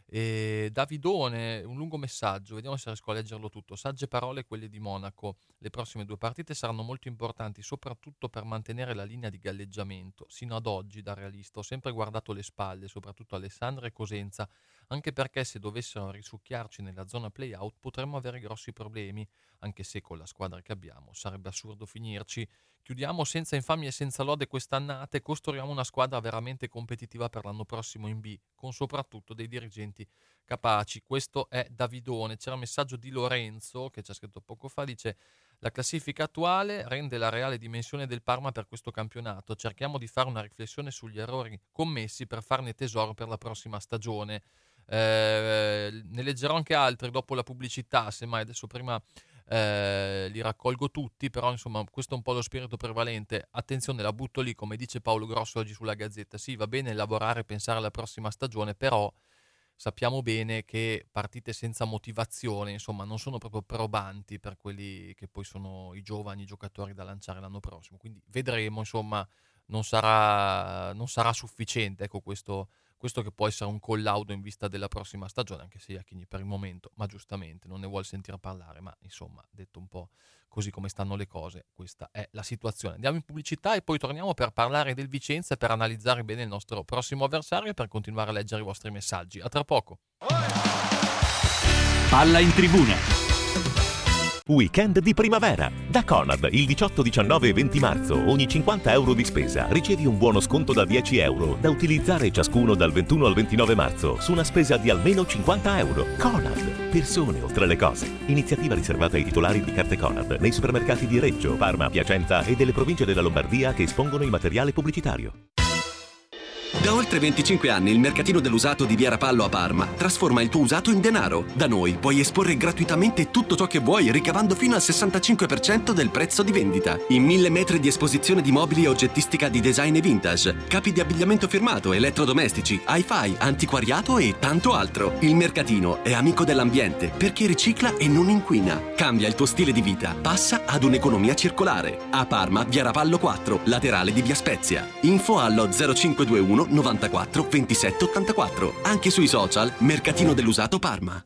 E Davidone, un lungo messaggio, vediamo se riesco a leggerlo tutto. Sagge parole quelle di Monaco. Le prossime due partite saranno molto importanti, soprattutto per mantenere la linea di galleggiamento. Sino ad oggi, da realista, ho sempre guardato le spalle, soprattutto Alessandra e Cosenza, anche perché se dovessero risucchiarci nella zona play-out potremmo avere grossi problemi, anche se con la squadra che abbiamo sarebbe assurdo finirci. Chiudiamo senza infamia e senza lode quest'annata e costruiamo una squadra veramente competitiva per l'anno prossimo in B, con soprattutto dei dirigenti capaci. Questo è Davidone. C'era un messaggio di Lorenzo che ci ha scritto poco fa, dice: la classifica attuale rende la reale dimensione del Parma per questo campionato, cerchiamo di fare una riflessione sugli errori commessi per farne tesoro per la prossima stagione. Eh, ne leggerò anche altri dopo la pubblicità, semmai adesso prima eh, li raccolgo tutti, però insomma questo è un po' lo spirito prevalente. Attenzione, la butto lì, come dice Paolo Grosso oggi sulla Gazzetta. Sì, va bene lavorare e pensare alla prossima stagione, però sappiamo bene che partite senza motivazione, insomma, non sono proprio probanti per quelli che poi sono i giovani giocatori da lanciare l'anno prossimo. Quindi vedremo, insomma, non sarà, non sarà sufficiente, ecco, questo, questo che può essere un collaudo in vista della prossima stagione, anche se Iachini per il momento, ma giustamente, non ne vuol sentire parlare, ma insomma, detto un po' così come stanno le cose, questa è la situazione. Andiamo in pubblicità e poi torniamo per parlare del Vicenza e per analizzare bene il nostro prossimo avversario e per continuare a leggere i vostri messaggi. A tra poco. Palla in tribuna. Weekend di primavera. Da Conad, il diciotto, diciannove e venti marzo, ogni cinquanta euro di spesa ricevi un buono sconto da dieci euro, da utilizzare ciascuno dal ventuno al ventinove marzo, su una spesa di almeno cinquanta euro. Conad, persone oltre le cose. Iniziativa riservata ai titolari di carte Conad nei supermercati di Reggio, Parma, Piacenza e delle province della Lombardia che espongono il materiale pubblicitario. Da oltre venticinque anni il mercatino dell'usato di Via Rapallo a Parma trasforma il tuo usato in denaro. Da noi puoi esporre gratuitamente tutto ciò che vuoi, ricavando fino al sessantacinque per cento del prezzo di vendita. In mille metri di esposizione di mobili e oggettistica di design e vintage, capi di abbigliamento firmato, elettrodomestici, hi-fi, antiquariato e tanto altro. Il mercatino è amico dell'ambiente perché ricicla e non inquina. Cambia il tuo stile di vita, passa ad un'economia circolare. A Parma, Via Rapallo quattro, laterale di Via Spezia. Info allo zero cinque due uno novantaquattro ventisette ottantaquattro. Anche sui social Mercatino dell'Usato Parma.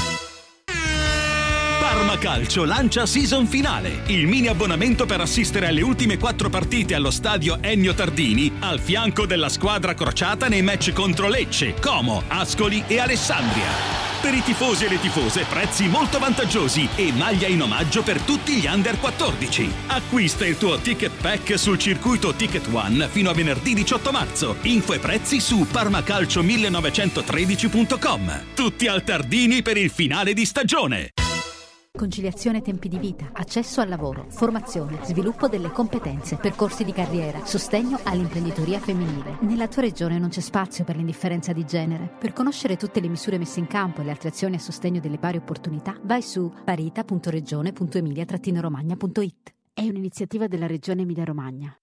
Parma Calcio lancia season finale, il mini abbonamento per assistere alle ultime quattro partite allo stadio Ennio Tardini al fianco della squadra crociata nei match contro Lecce, Como, Ascoli e Alessandria. Per i tifosi e le tifose prezzi molto vantaggiosi e maglia in omaggio per tutti gli under quattordici. Acquista il tuo ticket pack sul circuito Ticket One fino a venerdì diciotto marzo. Info e prezzi su parmacalcio millenovecentotredici punto com. Tutti al Tardini per il finale di stagione. Conciliazione tempi di vita, accesso al lavoro, formazione, sviluppo delle competenze, percorsi di carriera, sostegno all'imprenditoria femminile. Nella tua regione non c'è spazio per l'indifferenza di genere. Per conoscere tutte le misure messe in campo e le altre azioni a sostegno delle pari opportunità, vai su parita punto regione punto emilia romagna punto it. È un'iniziativa della Regione Emilia-Romagna.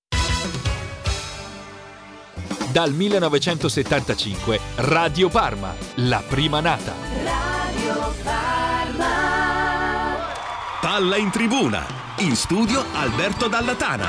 Dal millenovecentosettantacinque Radio Parma, la prima nata. Radio Parma. Palla in tribuna, in studio Alberto Dallatana.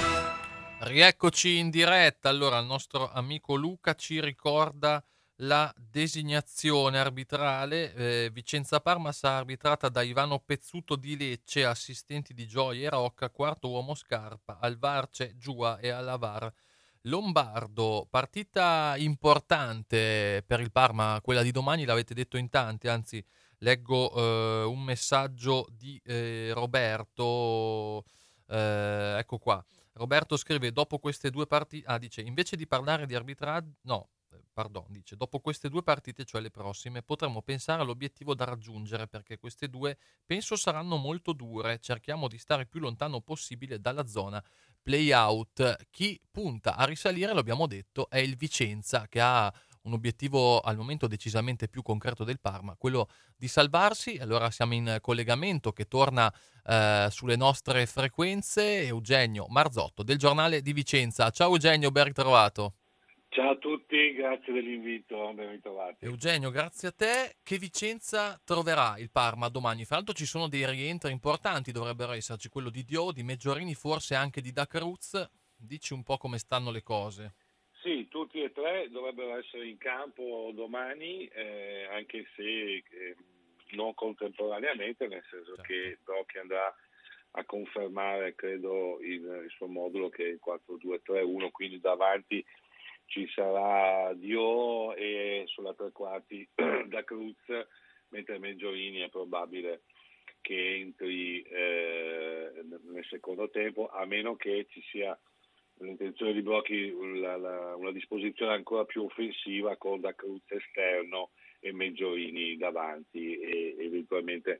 Rieccoci in diretta. Allora il nostro amico Luca ci ricorda la designazione arbitrale. eh, Vicenza Parma sarà arbitrata da Ivano Pezzuto di Lecce, assistenti di Gioia e Rocca, quarto uomo Scarpa, al V A R c'è Giua e alla V A R Lombardo. Partita importante per il Parma, quella di domani, l'avete detto in tanti, anzi leggo eh, un messaggio di eh, Roberto, eh, ecco qua. Roberto scrive: dopo queste due partite, ah dice, invece di parlare di arbitraggio, no, pardon, dice, dopo queste due partite, cioè le prossime, potremmo pensare all'obiettivo da raggiungere, perché queste due penso saranno molto dure, cerchiamo di stare più lontano possibile dalla zona play-out. Chi punta a risalire, lo abbiamo detto, è il Vicenza, che ha un obiettivo al momento decisamente più concreto del Parma, quello di salvarsi. Allora siamo in collegamento, che torna eh, sulle nostre frequenze, Eugenio Marzotto del Giornale di Vicenza. Ciao Eugenio, ben ritrovato. Ciao a tutti, grazie dell'invito, ben ritrovati. Eugenio, grazie a te. Che Vicenza troverà il Parma domani? Fra l'altro ci sono dei rientri importanti, dovrebbero esserci quello di Dio, di Meggiorini, forse anche di Da Cruz. Dici un po' come stanno le cose. Sì, tutti e tre dovrebbero essere in campo domani, eh, anche se eh, non contemporaneamente, nel senso certo. che Brocchi andrà a confermare, credo, il, il suo modulo, che è il quattro due tre uno, quindi davanti ci sarà Dio e sulla tre quarti Da Cruz, mentre Meggiorini è probabile che entri eh, nel secondo tempo, a meno che ci sia l'intenzione di Brocchi la, la, una disposizione ancora più offensiva con Da Cruz esterno e Meggiorini davanti, e eventualmente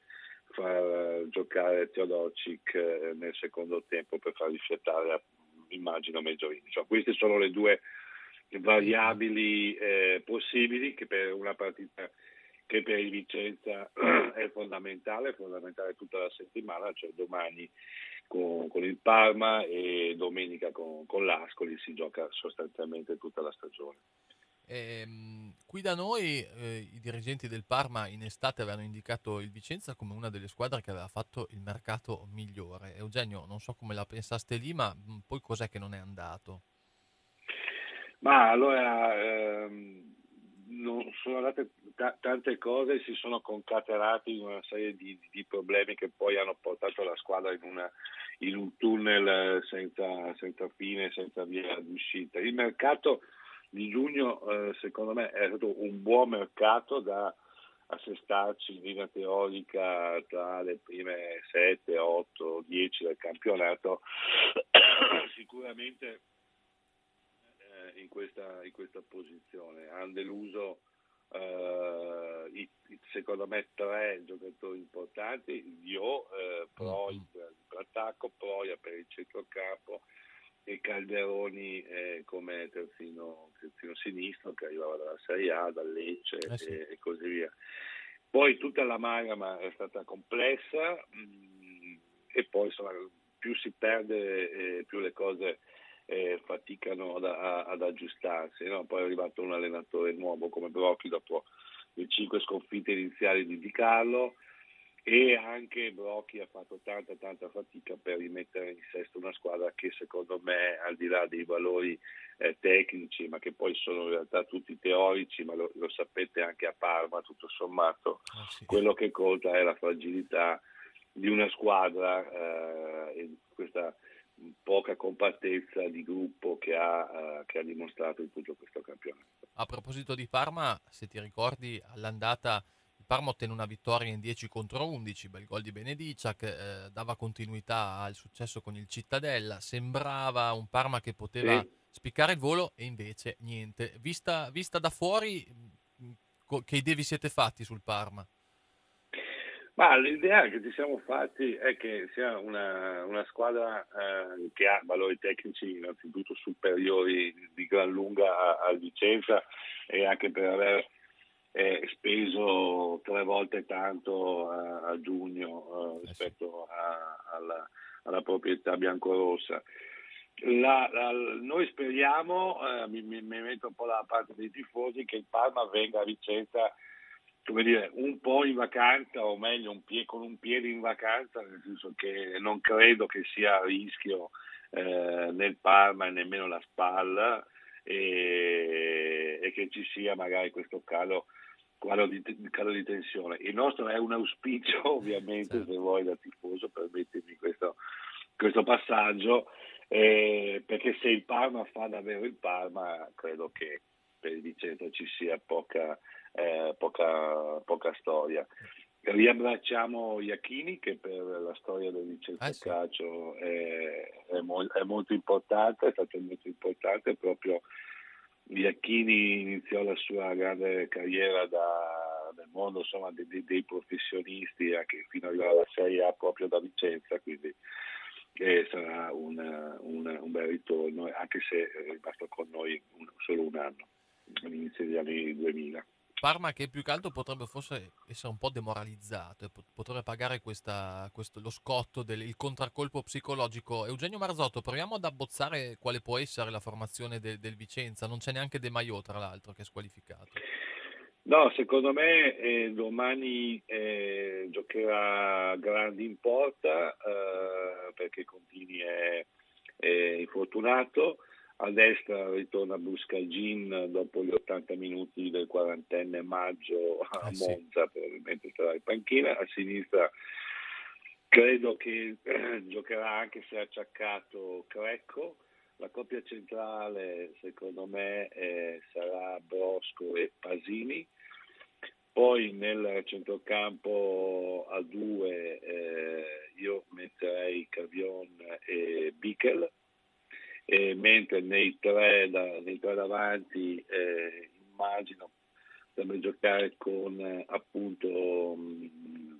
far giocare Teodosic nel secondo tempo per far rifiatare, immagino, Meggiorini. Cioè, queste sono le due variabili eh, possibili, che per una partita che per il Vicenza è fondamentale, è fondamentale tutta la settimana, cioè domani con, con il Parma e domenica con, con l'Ascoli si gioca sostanzialmente tutta la stagione. Ehm, qui da noi eh, i dirigenti del Parma in estate avevano indicato il Vicenza come una delle squadre che aveva fatto il mercato migliore. Eugenio, non so come la pensaste lì, ma poi cos'è che non è andato? Ma allora ehm, non sono andate t- tante cose, si sono concatenati in una serie di, di problemi che poi hanno portato la squadra in, una, in un tunnel senza, senza fine, senza via d'uscita. Il mercato di giugno eh, secondo me è stato un buon mercato da assestarci in linea teorica tra le prime sette, otto, dieci del campionato. Sicuramente In questa, in questa posizione hanno deluso eh, i, i, secondo me tre giocatori importanti: Dio, eh, Proi per l'attacco, Proia per il centrocampo e Calderoni eh, come terzino, terzino sinistro, che arrivava dalla Serie A, dal Lecce eh sì. e, e così via. Poi tutta l'amalgama è stata complessa mh, e poi insomma, più si perde eh, più le cose Eh, faticano ad, ad aggiustarsi, no? Poi è arrivato un allenatore nuovo come Brocchi dopo le cinque sconfitte iniziali di Di Carlo, e anche Brocchi ha fatto tanta tanta fatica per rimettere in sesto una squadra che secondo me, al di là dei valori eh, tecnici, ma che poi sono in realtà tutti teorici, ma lo, lo sapete anche a Parma, tutto sommato oh, sì. quello che conta è la fragilità di una squadra eh, e questa poca compattezza di gruppo che ha, uh, che ha dimostrato in tutto questo campionato. A proposito di Parma, se ti ricordi, all'andata il Parma ottenne una vittoria in dieci contro undici, bel gol di Benediccia che eh, dava continuità al successo con il Cittadella, sembrava un Parma che poteva sì. spiccare il volo, e invece niente. Vista, vista da fuori, che idee vi siete fatti sul Parma? Ma l'idea che ci siamo fatti è che sia una, una squadra eh, che ha valori tecnici innanzitutto superiori di gran lunga a, a Vicenza, e anche per aver eh, speso tre volte tanto a, a giugno eh, rispetto a, alla, alla proprietà biancorossa. La, la, noi speriamo, eh, mi, mi, mi metto un po' dalla parte dei tifosi, che il Parma venga a Vicenza, come dire, un po' in vacanza, o meglio un pie- con un piede in vacanza, nel senso che non credo che sia a rischio eh, nel Parma e nemmeno la Spalla, e, e che ci sia magari questo calo, calo, di, calo di tensione. Il nostro è un auspicio, ovviamente, certo. Se vuoi da tifoso, permettimi questo, questo passaggio, eh, perché se il Parma fa davvero il Parma, credo che per il Vicenza ci sia poca Eh, poca, poca storia. Riabbracciamo Iachini, che per la storia del Vicenza eh sì. Calcio è, è, mo- è molto importante, è stato molto importante. Proprio Iachini iniziò la sua grande carriera da, nel mondo, insomma, dei, dei, dei professionisti, anche fino ad arrivare alla Serie A proprio da Vicenza, quindi eh, sarà un, un, un bel ritorno, anche se è rimasto con noi un, solo un anno, all'inizio degli anni duemila. Parma che più che altro potrebbe forse essere un po' demoralizzato e potrebbe pagare questa, questo, lo scotto, del, il contraccolpo psicologico. Eugenio Marzotto, proviamo ad abbozzare quale può essere la formazione de, del Vicenza. Non c'è neanche De Maio, tra l'altro, che è squalificato. No, secondo me eh, domani eh, giocherà Grandi in porta, eh, perché Contini è, è infortunato. A destra ritorna Buscagin dopo gli ottanta minuti del quarantenne maggio a eh sì. Monza, probabilmente sarà in panchina. A sinistra credo che eh, giocherà, anche se acciaccato, Crecco. La coppia centrale secondo me eh, sarà Brosco e Pasini. Poi nel centrocampo a due eh, io metterei Cavion e Bichel. E mentre nei tre, da, nei tre davanti eh, immagino dovrebbe giocare con eh, appunto mh,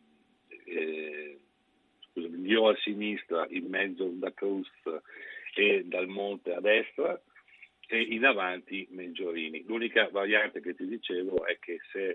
eh, scusami, io a sinistra, in mezzo da Cruz e Dal Monte a destra, e in avanti Meggiorini. L'unica variante che ti dicevo è che se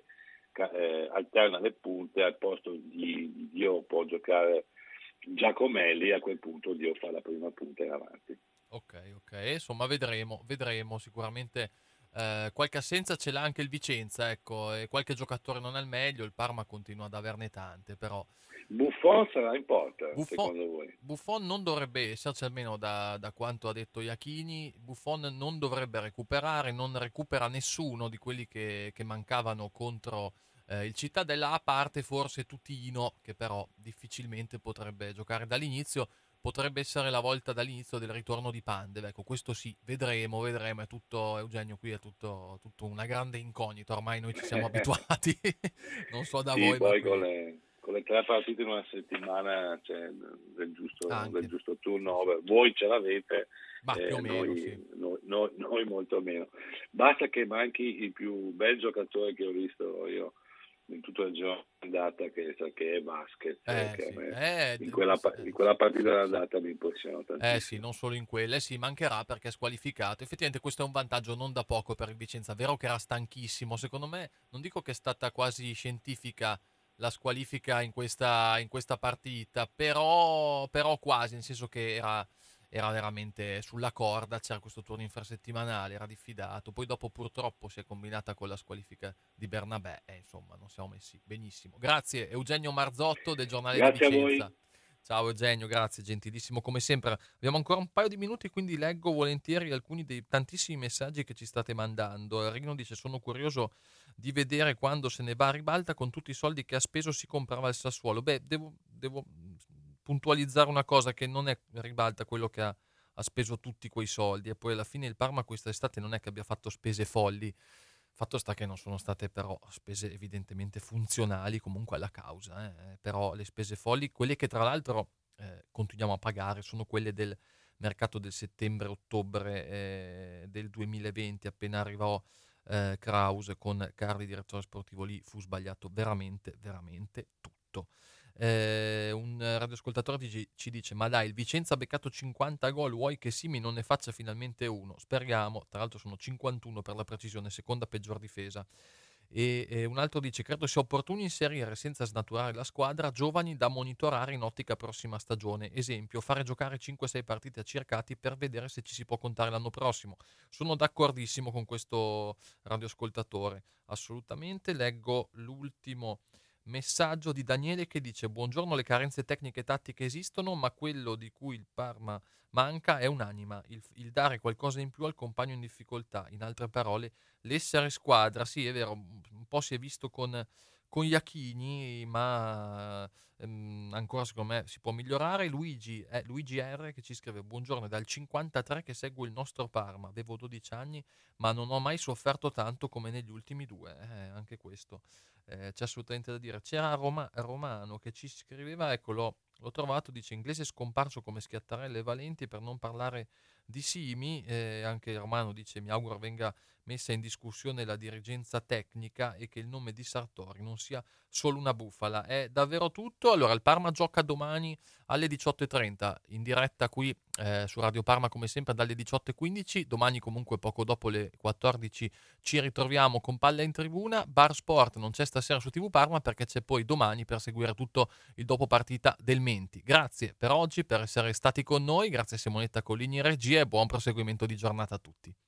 eh, alterna le punte, al posto di, di Dio può giocare Giacomelli, a quel punto Dio fa la prima punta in avanti. Ok, ok, insomma vedremo, vedremo sicuramente eh, qualche assenza ce l'ha anche il Vicenza, ecco, e qualche giocatore non è il meglio, il Parma continua ad averne tante, però... Buffon sarà in porta, Buffon, secondo voi? Buffon non dovrebbe esserci, almeno da, da quanto ha detto Iachini. Buffon non dovrebbe recuperare, non recupera nessuno di quelli che, che mancavano contro eh, il Cittadella, a parte forse Tutino, che però difficilmente potrebbe giocare dall'inizio. Potrebbe essere la volta dall'inizio del ritorno di Pandev, ecco, questo sì, vedremo, vedremo, è tutto, Eugenio, qui è tutto, tutto una grande incognita, ormai noi ci siamo abituati, non so da sì, voi. Poi ma con le, con le tre partite in una settimana c'è del giusto, del giusto turnover, voi ce l'avete, ma eh, più o meno, noi, sì. noi, noi, noi molto meno. Basta che manchi il più bel giocatore che ho visto io in tutta la giornata, che, che è Vasquez, eh, che sì. me, eh, in, quella, in quella partita d'andata mi impressiona tantissimo. Eh sì, non solo in quelle, sì, mancherà perché è squalificato. Effettivamente questo è un vantaggio non da poco per il Vicenza, vero che era stanchissimo, secondo me, non dico che è stata quasi scientifica la squalifica in questa, in questa partita, però, però quasi, nel senso che era... era veramente sulla corda, c'era questo turno infrasettimanale, era diffidato, poi dopo purtroppo si è combinata con la squalifica di Bernabé e insomma non siamo messi benissimo. Grazie Eugenio Marzotto del Giornale Grazie di Vicenza. A voi. Ciao Eugenio, grazie, gentilissimo come sempre. Abbiamo ancora un paio di minuti, quindi leggo volentieri alcuni dei tantissimi messaggi che ci state mandando. Rino dice: sono curioso di vedere quando se ne va a ribalta con tutti i soldi che ha speso si comprava il Sassuolo. Beh, devo, devo puntualizzare una cosa, che non è ribalta quello che ha, ha speso tutti quei soldi, e poi alla fine il Parma quest'estate non è che abbia fatto spese folli. Fatto sta che non sono state però spese evidentemente funzionali comunque alla causa, eh. Però le spese folli, quelle che tra l'altro eh, continuiamo a pagare, sono quelle del mercato del settembre-ottobre eh, del duemilaventi, appena arrivò eh, Kraus con Carli, direttore sportivo. Lì fu sbagliato veramente, veramente tutto. tutto. Eh, un radioascoltatore ci, ci dice: ma dai, il Vicenza ha beccato cinquanta gol, vuoi che Simi non ne faccia finalmente uno? Speriamo. Tra l'altro sono cinquantuno per la precisione, seconda peggior difesa. E, e un altro dice: credo sia opportuno inserire, senza snaturare la squadra, giovani da monitorare in ottica prossima stagione. Esempio, fare giocare cinque sei partite accercati per vedere se ci si può contare l'anno prossimo. Sono d'accordissimo con questo radioascoltatore, assolutamente. Leggo l'ultimo messaggio di Daniele che dice: buongiorno, le carenze tecniche e tattiche esistono, ma quello di cui il Parma manca è un'anima, il, il dare qualcosa in più al compagno in difficoltà, in altre parole l'essere squadra. Sì, è vero, un po' si è visto con, con Iachini, ma ehm, ancora secondo me si può migliorare. Luigi, eh, Luigi R che ci scrive: buongiorno, è dal cinquantatré che seguo il nostro Parma, avevo dodici anni ma non ho mai sofferto tanto come negli ultimi due, eh, anche questo eh, c'è assolutamente da dire. C'era Roma, Romano che ci scriveva, eccolo, l'ho trovato, dice: inglese scomparso come Schiattarella e Valenti, per non parlare di Simi. Eh, anche Romano dice: mi auguro venga messa in discussione la dirigenza tecnica e che il nome di Sartori non sia solo una bufala. È davvero tutto. Allora, il Parma gioca domani alle diciotto e trenta in diretta qui eh, su Radio Parma, come sempre dalle diciotto e quindici. Domani comunque poco dopo le quattordici ci ritroviamo con Palla in Tribuna. Bar Sport non c'è stasera su tivù Parma perché c'è poi domani per seguire tutto il dopo partita del Menti. Grazie per oggi, per essere stati con noi, grazie a Simonetta Colligni in regia e buon proseguimento di giornata a tutti.